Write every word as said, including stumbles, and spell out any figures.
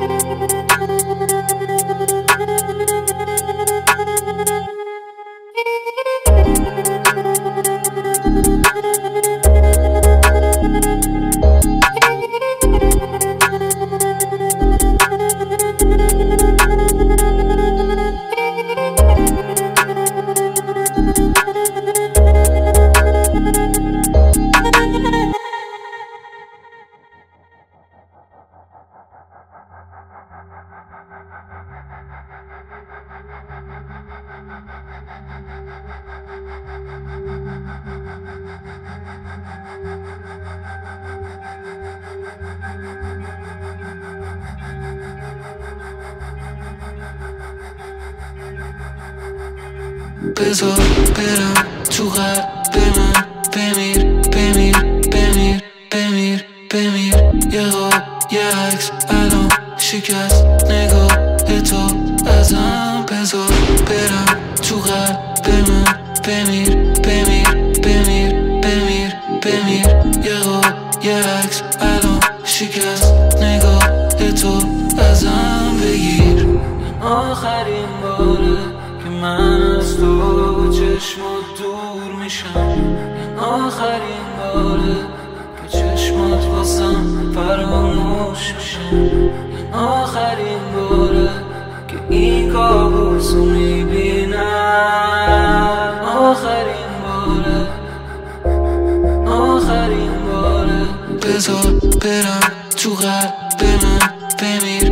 بذار برم تو قلب من، بمیر بمیر بمیر بمیر بمیر. یه خواب یه عکس الان شکست نگاه تو ازم. بذار برم تو قلب من، بمیر بمیر بمیر بمیر بمیر. یه خواب یه عکس الان شکست نگاه تو ازم بگیر. آخرین باره که من از تو چشمات دور میشم، این آخرین باره که چشمات واسم فراموش میشن، این آخرین باره که این کابوسو میبینم، آخرین باره آخرین باره. بذار برم تو قلب من، بمیر